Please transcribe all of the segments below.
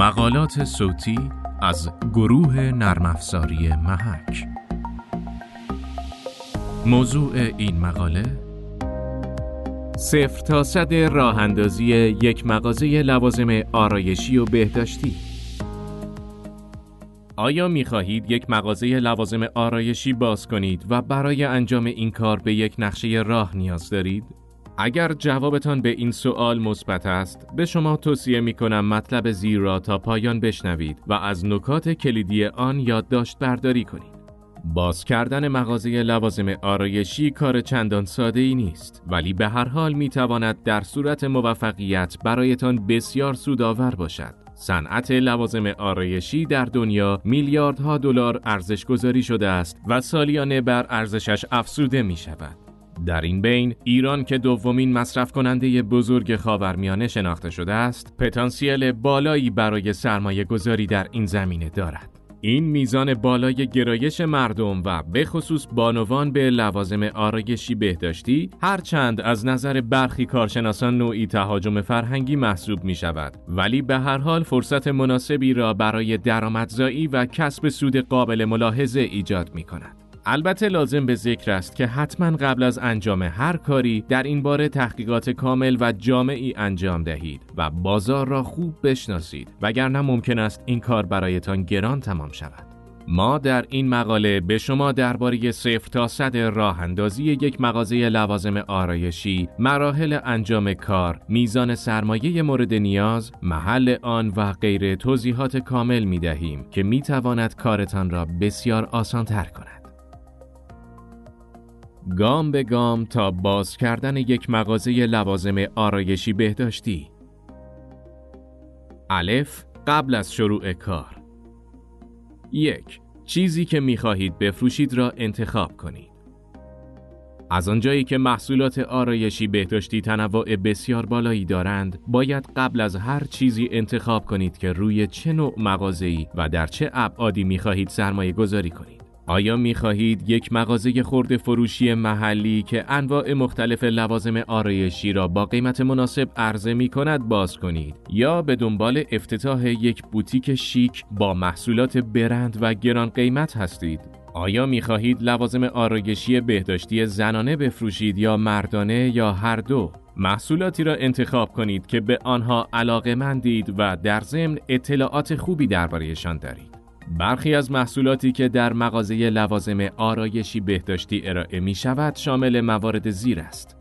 مقالات صوتی از گروه نرم افزاری محک. موضوع این مقاله 0 تا 100 راه اندازی یک مغازه لوازم آرایشی و بهداشتی. آیا می‌خواهید یک مغازه لوازم آرایشی باز کنید و برای انجام این کار به یک نقشه راه نیاز دارید؟ اگر جوابتان به این سوال مثبت است، به شما توصیه می‌کنم مطلب زیر را تا پایان بشنوید و از نکات کلیدی آن یادداشت برداری کنید. باز کردن مغازه لوازم آرایشی کار چندان ساده‌ای نیست، ولی به هر حال می‌تواند در صورت موفقیت برایتان بسیار سودآور باشد. صنعت لوازم آرایشی در دنیا میلیاردها دلار ارزش گذاری شده است و سالیانه بر ارزشش افزوده می‌شود. در این بین ایران که دومین مصرف کننده بزرگ خاورمیانه شناخته شده است، پتانسیل بالایی برای سرمایه گذاری در این زمینه دارد. این میزان بالای گرایش مردم و به خصوص بانوان به لوازم آرایشی بهداشتی هرچند از نظر برخی کارشناسان نوعی تهاجم فرهنگی محسوب می شود، ولی به هر حال فرصت مناسبی را برای درآمدزایی و کسب سود قابل ملاحظه ایجاد می کند. البته لازم به ذکر است که حتما قبل از انجام هر کاری در این باره تحقیقات کامل و جامعی انجام دهید و بازار را خوب بشناسید، وگرنه ممکن است این کار برایتان گران تمام شود. ما در این مقاله به شما درباره 0 تا 100 راه اندازی یک مغازه لوازم آرایشی، مراحل انجام کار، میزان سرمایه مورد نیاز، محل آن و غیره توضیحات کامل می دهیم که می تواند کارتان را بسیار آسان تر کند. گام به گام تا باز کردن یک مغازه لوازم آرایشی بهداشتی. الف، قبل از شروع کار. 1. چیزی که می‌خواهید بفروشید را انتخاب کنید. از آنجایی که محصولات آرایشی بهداشتی تنوع بسیار بالایی دارند، باید قبل از هر چیزی انتخاب کنید که روی چه نوع مغازه‌ای و در چه ابعادی می‌خواهید سرمایه گذاری کنید. آیا می‌خواهید یک مغازه خرده فروشی محلی که انواع مختلف لوازم آرایشی را با قیمت مناسب عرضه می‌کند باز کنید، یا به دنبال افتتاح یک بوتیک شیک با محصولات برند و گران قیمت هستید؟ آیا می‌خواهید لوازم آرایشی بهداشتی زنانه بفروشید یا مردانه یا هر دو؟ محصولاتی را انتخاب کنید که به آنها علاقه‌مندید و در ضمن اطلاعات خوبی درباره‌شان دارید. برخی از محصولاتی که در مغازه لوازم آرایشی بهداشتی ارائه می شود شامل موارد زیر است: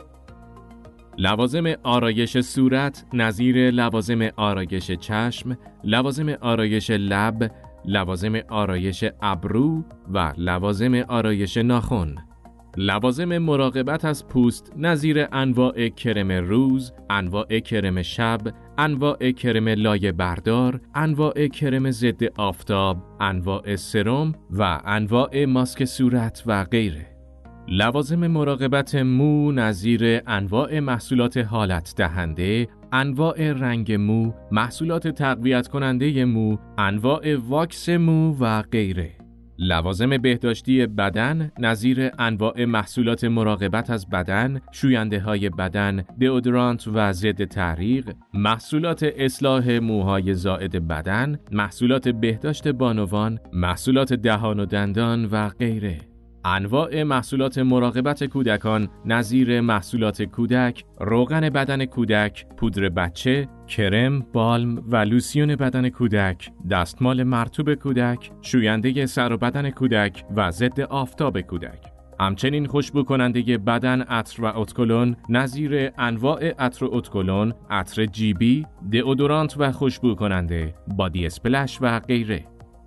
لوازم آرایش صورت نظیر لوازم آرایش چشم، لوازم آرایش لب، لوازم آرایش ابرو و لوازم آرایش ناخن. لوازم مراقبت از پوست نظیر انواع کرم روز، انواع کرم شب، انواع کرم لایه بردار، انواع کرم ضد آفتاب، انواع سرم و انواع ماسک صورت و غیره. لوازم مراقبت مو نظیر انواع محصولات حالت دهنده، انواع رنگ مو، محصولات تقویت کننده مو، انواع واکس مو و غیره. لوازم بهداشتی بدن نظیر انواع محصولات مراقبت از بدن، شوینده‌های بدن، دئودورانت و ضد تعریق، محصولات اصلاح موهای زائد بدن، محصولات بهداشت بانوان، محصولات دهان و دندان و غیره. انواع محصولات مراقبت کودکان نظیر محصولات کودک، روغن بدن کودک، پودر بچه، کرم، بالم و لوسیون بدن کودک، دستمال مرطوب کودک، شوینده سر و بدن کودک و ضد آفتاب کودک. همچنین خوشبو کننده بدن عطر و اتکلون نظیر انواع عطر و اتکلون، عطر جیبی، دئودورانت و خوشبو کننده، بادی اسپلش و غیره.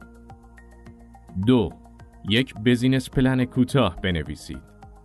2. یک بزینس پلن کوتاه بنویسید.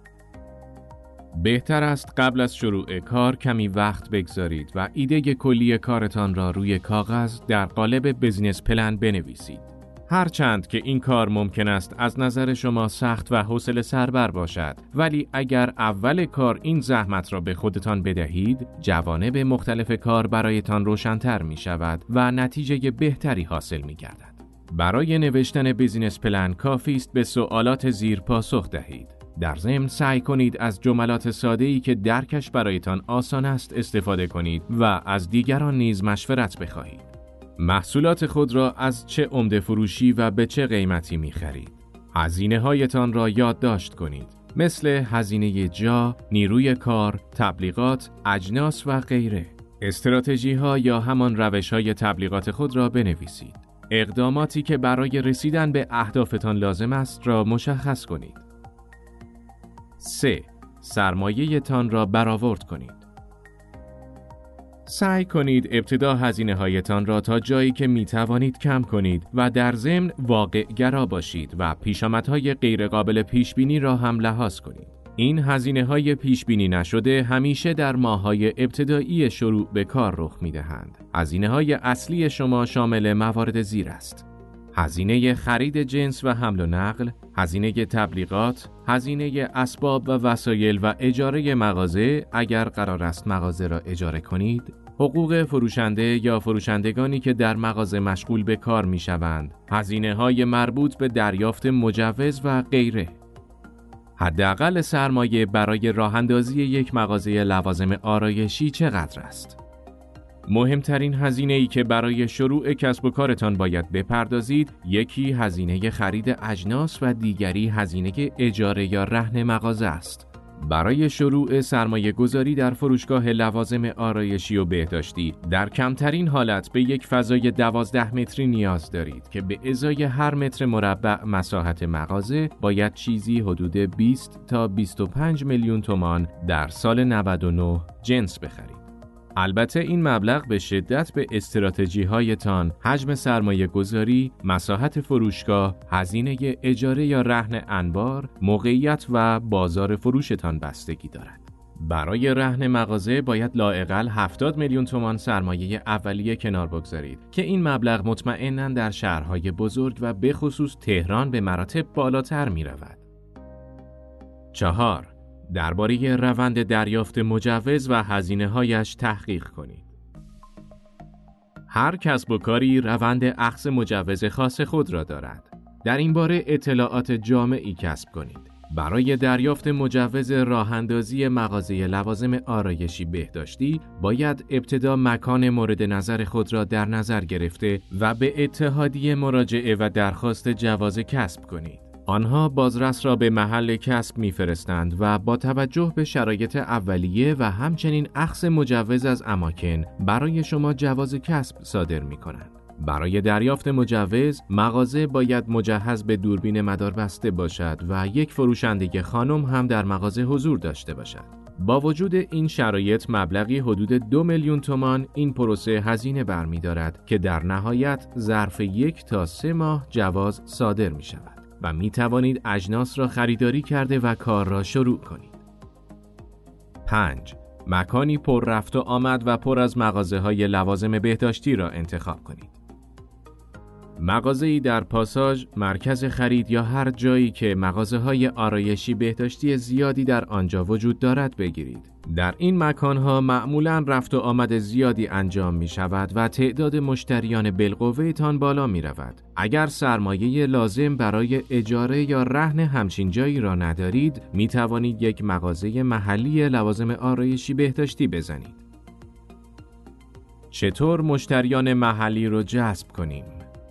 بهتر است قبل از شروع کار کمی وقت بگذارید و ایده کلی کارتان را روی کاغذ در قالب بزینس پلن بنویسید. هرچند که این کار ممکن است از نظر شما سخت و حوصله سربر باشد، ولی اگر اول کار این زحمت را به خودتان بدهید، جوانب مختلف کار برایتان روشن‌تر می شود و نتیجه بهتری حاصل می گردد. برای نوشتن بیزینس پلن کافی است به سوالات زیر پاسخ دهید. در ضمن سعی کنید از جملات ساده‌ای که درکش برایتان آسان است استفاده کنید و از دیگران نیز مشورت بخواهید. محصولات خود را از چه عمده فروشی و به چه قیمتی می خرید. هزینه هایتان را یادداشت کنید، مثل هزینه جا، نیروی کار، تبلیغات، اجناس و غیره. استراتژی ها یا همان روش های تبلیغات خود را بنویسید. اقداماتی که برای رسیدن به اهدافتان لازم است را مشخص کنید. 3. سرمایه تان را برآورد کنید. سعی کنید ابتدا هزینه هایتان را تا جایی که می توانید کم کنید و در ضمن واقع گرا باشید و پیشامدهای غیر قابل پیش بینی را هم لحاظ کنید. این هزینه های پیش بینی نشده همیشه در ماه‌های ابتدایی شروع به کار رخ می دهند. هزینه های اصلی شما شامل موارد زیر است: هزینه خرید جنس و حمل و نقل، هزینه تبلیغات، هزینه اسباب و وسایل و اجاره مغازه اگر قرار است مغازه را اجاره کنید، حقوق فروشنده یا فروشندگانی که در مغازه مشغول به کار می شوند، هزینه های مربوط به دریافت مجوز و غیره. حداقل سرمایه برای راه اندازی یک مغازه لوازم آرایشی چقدر است؟ مهمترین هزینه‌ای که برای شروع کسب و کارتان باید بپردازید، یکی هزینه خرید اجناس و دیگری هزینه اجاره یا رهن مغازه است. برای شروع سرمایه گذاری در فروشگاه لوازم آرایشی و بهداشتی، در کمترین حالت به یک فضای 12 متری نیاز دارید که به ازای هر متر مربع مساحت مغازه باید چیزی حدود 20 تا 25 میلیون تومان در سال 99 جنس بخرید. البته این مبلغ به شدت به استراتژی هایتان، حجم سرمایه گذاری، مساحت فروشگاه، هزینه اجاره یا رهن انبار، موقعیت و بازار فروشتان بستگی دارد. برای رهن مغازه باید لااقل 70 میلیون تومان سرمایه اولیه کنار بگذارید که این مبلغ مطمئناً در شهرهای بزرگ و به خصوص تهران به مراتب بالاتر می رود. 4. درباره روند دریافت مجوز و هزینه‌هایش تحقیق کنید. هر کسب و کاری روند اخذ مجوز خاص خود را دارد. در این باره اطلاعات جامعی کسب کنید. برای دریافت مجوز راه اندازی مغازه لوازم آرایشی بهداشتی، باید ابتدا مکان مورد نظر خود را در نظر گرفته و به اتحادیه مراجعه و درخواست جواز کسب کنید. آنها بازرس را به محل کسب می‌فرستند و با توجه به شرایط اولیه و همچنین اخذ مجوز از اماکن برای شما جواز کسب صادر می‌کنند. برای دریافت مجوز، مغازه باید مجهز به دوربین مداربسته باشد و یک فروشنده خانم هم در مغازه حضور داشته باشد. با وجود این شرایط مبلغی حدود 2 میلیون تومان این پروسه هزینه برمی‌دارد که در نهایت ظرف 1 تا 3 ماه جواز صادر می‌شود و می توانید اجناس را خریداری کرده و کار را شروع کنید. 5. مکانی پر رفت و آمد و پر از مغازه‌های لوازم بهداشتی را انتخاب کنید. مغازه‌ای در پاساژ، مرکز خرید یا هر جایی که مغازه‌های آرایشی بهداشتی زیادی در آنجا وجود دارد بگیرید. در این مکانها معمولاً رفت و آمد زیادی انجام می شود و تعداد مشتریان بالقوه تان بالا می رود. اگر سرمایه لازم برای اجاره یا رهن همچین جایی را ندارید، می توانید یک مغازه محلی لوازم آرایشی بهداشتی بزنید. چطور مشتریان محلی را جذب کنیم؟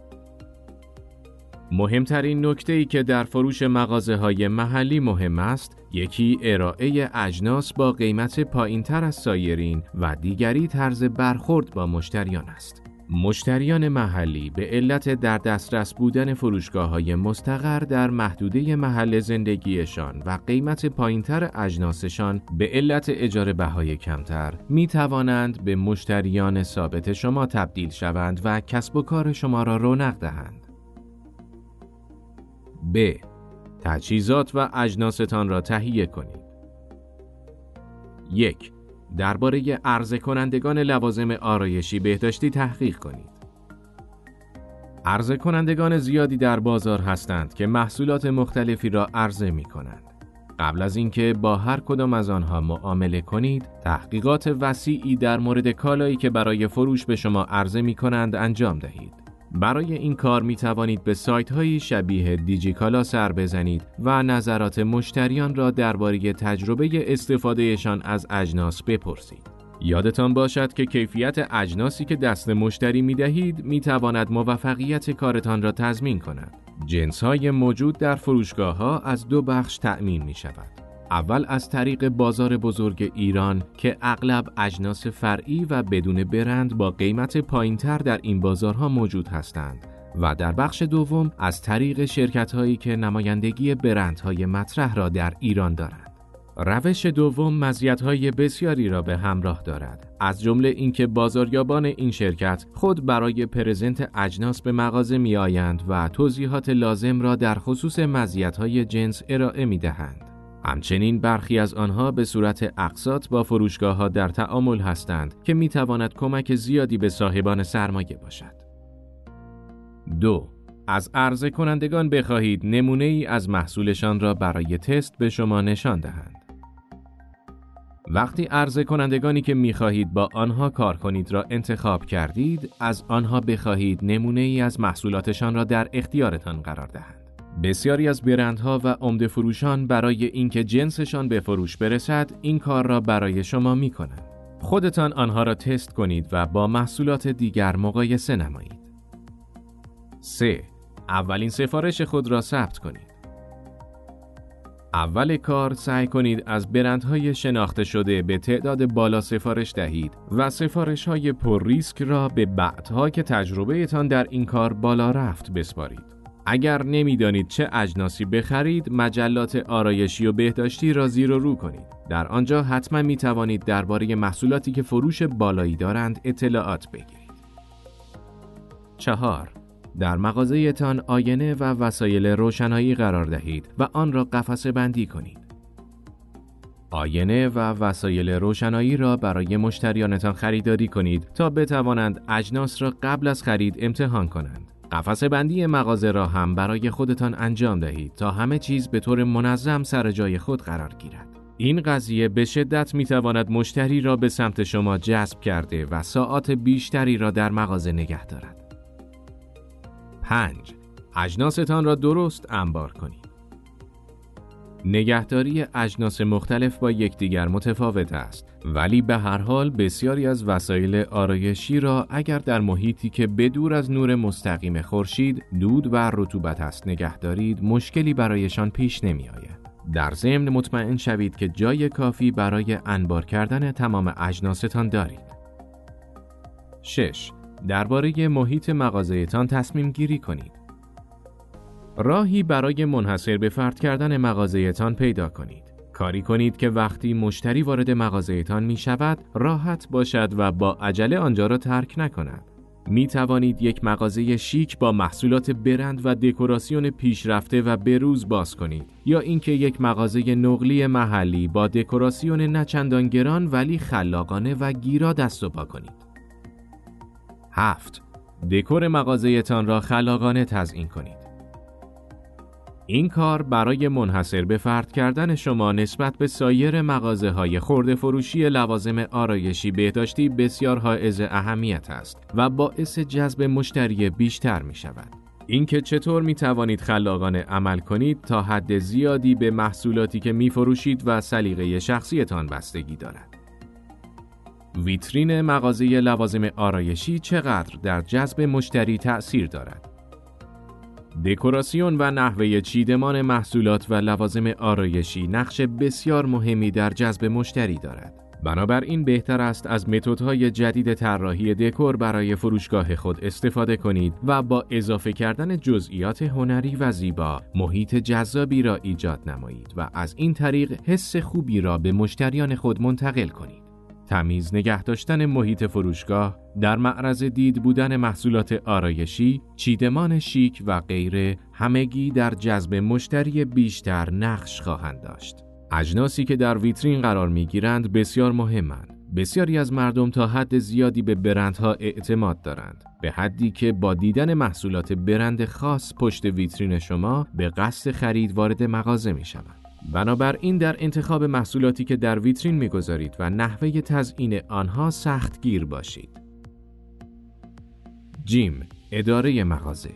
مهمترین نکته‌ای که در فروش مغازه‌های محلی مهم است، یکی ارائه اجناس با قیمت پایین‌تر از سایرین و دیگری طرز برخورد با مشتریان است. مشتریان محلی به علت در دسترس بودن فروشگاه‌های مستقر در محدوده محل زندگیشان و قیمت پایین‌تر اجناسشان به علت اجاره بهای کمتر می توانند به مشتریان ثابت شما تبدیل شوند و کسب و کار شما را رونق دهند. ب. تجهیزات و اجناستان را تهیه کنید. 1. درباره عرضه کنندگان لوازم آرایشی بهداشتی تحقیق کنید. عرضه کنندگان زیادی در بازار هستند که محصولات مختلفی را عرضه می کنند. قبل از اینکه با هر کدام از آنها معامله کنید، تحقیقات وسیعی در مورد کالایی که برای فروش به شما عرضه می کنند انجام دهید. برای این کار می توانید به سایت‌های شبیه دیجیکالا سر بزنید و نظرات مشتریان را درباره تجربه استفادهشان از اجناس بپرسید. یادتان باشد که کیفیت اجناسی که دست مشتری می‌دهید می‌تواند موفقیت کارتان را تضمین کند. جنس‌های موجود در فروشگاه‌ها از دو بخش تأمین می‌شود. اول از طریق بازار بزرگ ایران که اغلب اجناس فرعی و بدون برند با قیمت پایین‌تر در این بازارها موجود هستند و در بخش دوم از طریق شرکت‌هایی که نمایندگی برندهای مطرح را در ایران دارند. روش دوم مزیت‌های بسیاری را به همراه دارد، از جمله اینکه بازاریابان این شرکت خود برای پرزنت اجناس به مغازه می‌آیند و توضیحات لازم را در خصوص مزیت‌های جنس ارائه می‌دهند. همچنین برخی از آنها به صورت اقساط با فروشگاه‌ها در تعامل هستند که می‌تواند کمک زیادی به صاحبان سرمایه باشد. 2. از عرضه کنندگان بخواهید نمونه‌ای از محصولشان را برای تست به شما نشان دهند. وقتی عرضه کنندگانی که می‌خواهید با آنها کار کنید را انتخاب کردید، از آنها بخواهید نمونه‌ای از محصولاتشان را در اختیارتان قرار دهند. بسیاری از برندها و عمده فروشان برای اینکه جنسشان به فروش برسد، این کار را برای شما می‌کنند. خودتان آنها را تست کنید و با محصولات دیگر مقایسه نمایید. 3. اولین سفارش خود را ثبت کنید. اول کار سعی کنید از برندهای شناخته شده به تعداد بالا سفارش دهید و سفارش‌های پر ریسک را به بعدها که تجربه‌تان در این کار بالا رفت بسپارید. اگر نمی‌دانید چه اجناسی بخرید، مجلات آرایشی و بهداشتی را زیر و رو کنید. در آنجا حتما می‌توانید درباره محصولاتی که فروش بالایی دارند اطلاعات بگیرید. 4. در مغازه‌تان آینه و وسایل روشنایی قرار دهید و آن را قفسه بندی کنید. آینه و وسایل روشنایی را برای مشتریانتان خریداری کنید تا بتوانند اجناس را قبل از خرید امتحان کنند. قفسه بندی مغازه را هم برای خودتان انجام دهید تا همه چیز به طور منظم سر جای خود قرار گیرد. این قضیه به شدت می‌تواند مشتری را به سمت شما جذب کرده و ساعات بیشتری را در مغازه نگه دارد. 5. اجناستان را درست انبار کنید. نگهداری اجناس مختلف با یکدیگر متفاوت است، ولی به هر حال بسیاری از وسایل آرایشی را اگر در محیطی که بدور از نور مستقیم خورشید، دود و رطوبت است نگه دارید، مشکلی برایشان پیش نمی آید. در ضمن مطمئن شوید که جای کافی برای انبار کردن تمام اجناستان دارید. 6. درباره محیط مغازه‌تان تصمیم گیری کنید. راهی برای منحصر به فرد کردن مغازه‌تان پیدا کنید. کاری کنید که وقتی مشتری وارد مغازه‌تان می شود، راحت باشد و با عجله آنجا را ترک نکند. می توانید یک مغازه شیک با محصولات برند و دکوراسیون پیشرفته و بروز باز کنید، یا اینکه یک مغازه نقلی محلی با دکوراسیون نچندان گران ولی خلاقانه و گیرا دست و پا کنید. 7. دکور مغازه‌تان را خلاقانه تزیین کنید. این کار برای منحصر به فرد کردن شما نسبت به سایر مغازه‌های خرده فروشی لوازم آرایشی بهداشتی بسیار حائز اهمیت است و باعث جذب مشتری بیشتر می شود. اینکه چطور می توانید خلاقانه عمل کنید تا حد زیادی به محصولاتی که می فروشید و سلیقه شخصیتان بستگی دارد. ویترین مغازه لوازم آرایشی چقدر در جذب مشتری تأثیر دارد؟ دکوراسیون و نحوه چیدمان محصولات و لوازم آرایشی نقش بسیار مهمی در جذب مشتری دارد. بنابراین بهتر است از متدهای جدید طراحی دکور برای فروشگاه خود استفاده کنید و با اضافه کردن جزئیات هنری و زیبا محیط جذابی را ایجاد نمایید و از این طریق حس خوبی را به مشتریان خود منتقل کنید. تمیز نگه داشتن محیط فروشگاه، در معرض دید بودن محصولات آرایشی، چیدمان شیک و غیره همگی در جذب مشتری بیشتر نقش خواهند داشت. اجناسی که در ویترین قرار می‌گیرند بسیار مهمند. بسیاری از مردم تا حد زیادی به برندها اعتماد دارند، به حدی که با دیدن محصولات برند خاص پشت ویترین شما به قصد خرید وارد مغازه می‌شوند. بنابراین در انتخاب محصولاتی که در ویترین می‌گذارید و نحوه تزیین آنها سختگیر باشید. جیم، اداره مغازه.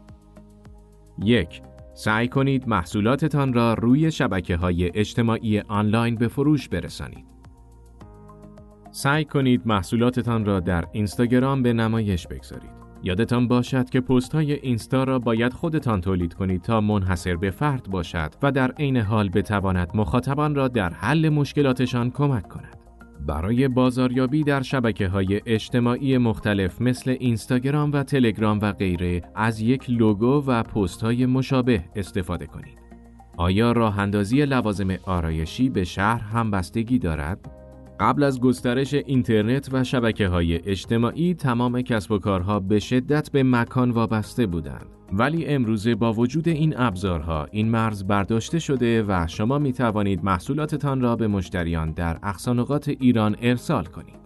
1. سعی کنید محصولاتتان را روی شبکه‌های اجتماعی آنلاین به فروش برسانید. سعی کنید محصولاتتان را در اینستاگرام به نمایش بگذارید. یادتان باشد که پست‌های اینستا را باید خودتان تولید کنید تا منحصر به فرد باشد و در عین حال بتواند مخاطبان را در حل مشکلاتشان کمک کند. برای بازاریابی در شبکه‌های اجتماعی مختلف مثل اینستاگرام و تلگرام و غیره از یک لوگو و پست‌های مشابه استفاده کنید. آیا راه‌اندازی لوازم آرایشی به شهر هم بستگی دارد؟ قبل از گسترش اینترنت و شبکه‌های اجتماعی تمام کسب و کارها به شدت به مکان وابسته بودند. ولی امروزه با وجود این ابزارها این مرز برداشته شده و شما می توانید محصولاتتان را به مشتریان در اقصانقاط ایران ارسال کنید.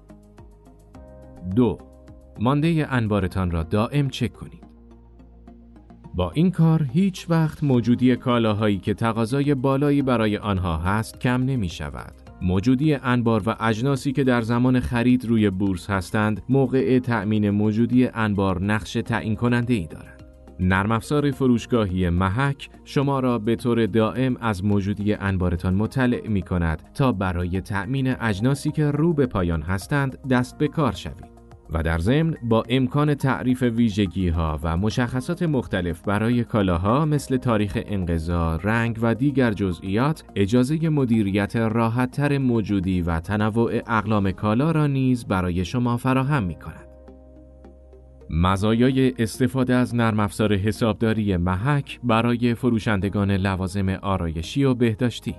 2. مانده انبارتان را دائم چک کنید. با این کار هیچ وقت موجودی کالاهایی که تقاضای بالایی برای آنها هست کم نمی شود. موجودی انبار و اجناسی که در زمان خرید روی بورس هستند، موقع تأمین موجودی انبار نقش تعیین کننده ای دارند. نرم افزار فروشگاهی محک شما را به طور دائم از موجودی انبارتان مطلع می کند تا برای تأمین اجناسی که رو به پایان هستند دست به کار شوید. و در ضمن با امکان تعریف ویژگی‌ها و مشخصات مختلف برای کالاها مثل تاریخ انقضا، رنگ و دیگر جزئیات، اجازه مدیریت راحت‌تر موجودی و تنوع اقلام کالا را نیز برای شما فراهم می‌کند. مزایای استفاده از نرم افزار حسابداری محک برای فروشندگان لوازم آرایشی و بهداشتی: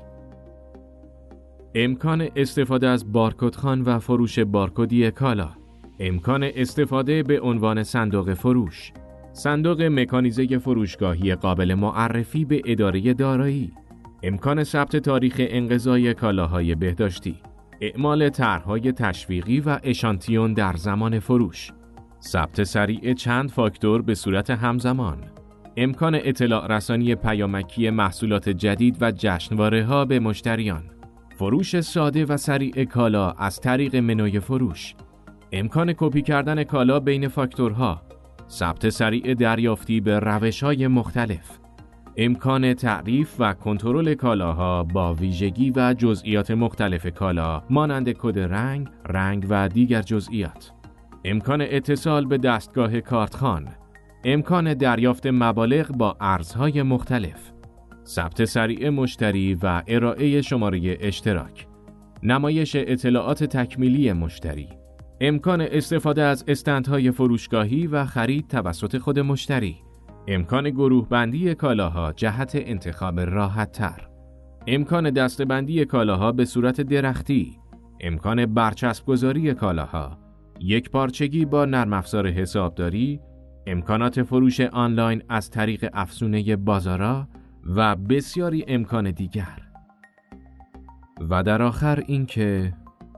امکان استفاده از بارکدخوان و فروش بارکدی کالا، امکان استفاده به عنوان صندوق فروش، صندوق مکانیزه فروشگاهی قابل معرفی به اداره دارایی، امکان ثبت تاریخ انقضای کالاهای بهداشتی، اعمال طرح‌های تشویقی و اشانتیون در زمان فروش، ثبت سریع چند فاکتور به صورت همزمان، امکان اطلاع رسانی پیامکی محصولات جدید و جشنواره‌ها به مشتریان، فروش ساده و سریع کالا از طریق منوی فروش، امکان کپی کردن کالا بین فاکتورها، ثبت سریع دریافتی به روش‌های مختلف، امکان تعریف و کنترل کالاها با ویژگی و جزئیات مختلف کالا مانند کد رنگ و دیگر جزئیات، امکان اتصال به دستگاه کارتخوان، امکان دریافت مبالغ با ارزهای مختلف، ثبت سریع مشتری و ارائه شماره اشتراک، نمایش اطلاعات تکمیلی مشتری، امکان استفاده از استندهای فروشگاهی و خرید توسط خود مشتری، امکان گروه بندی کالاها جهت انتخاب راحت تر، امکان دسته‌بندی کالاها به صورت درختی، امکان برچسب گذاری کالاها، یک پارچگی با نرم افزار حسابداری، امکانات فروش آنلاین از طریق افزونه بازارا و بسیاری امکان دیگر. و در آخر اینکه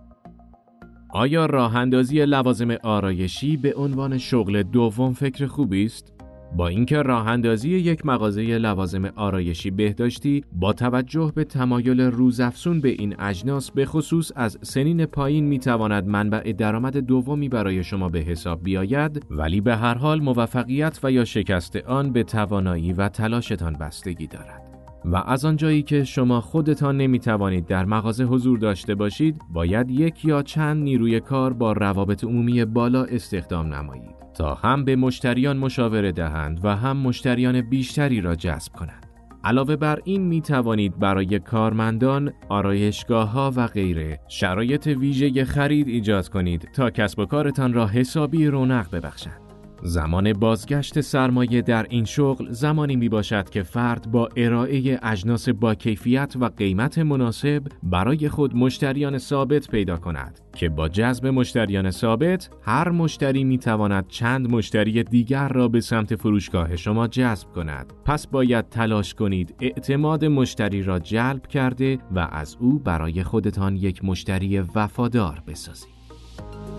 آیا راه اندازی لوازم آرایشی به عنوان شغل دوم فکر خوبی است؟ با اینکه راه اندازی یک مغازه لوازم آرایشی بهداشتی با توجه به تمایل روزافزون به این اجناس به خصوص از سنین پایین میتواند منبع درآمد دومی برای شما به حساب بیاید، ولی به هر حال موفقیت و یا شکست آن به توانایی و تلاشتان بستگی دارد. و از آنجایی که شما خودتان نمیتوانید در مغازه حضور داشته باشید، باید یک یا چند نیروی کار با روابط عمومی بالا استخدام نمایید تا هم به مشتریان مشاوره دهند و هم مشتریان بیشتری را جذب کنند. علاوه بر این می توانید برای کارمندان، آرایشگاه‌ها و غیره شرایط ویژه خرید ایجاد کنید تا کسب و کارتان را حسابی رونق ببخشند. زمان بازگشت سرمایه در این شغل زمانی می باشد که فرد با ارائه اجناس با کیفیت و قیمت مناسب برای خود مشتریان ثابت پیدا کند که با جذب مشتریان ثابت هر مشتری می تواند چند مشتری دیگر را به سمت فروشگاه شما جذب کند. پس باید تلاش کنید اعتماد مشتری را جلب کرده و از او برای خودتان یک مشتری وفادار بسازید.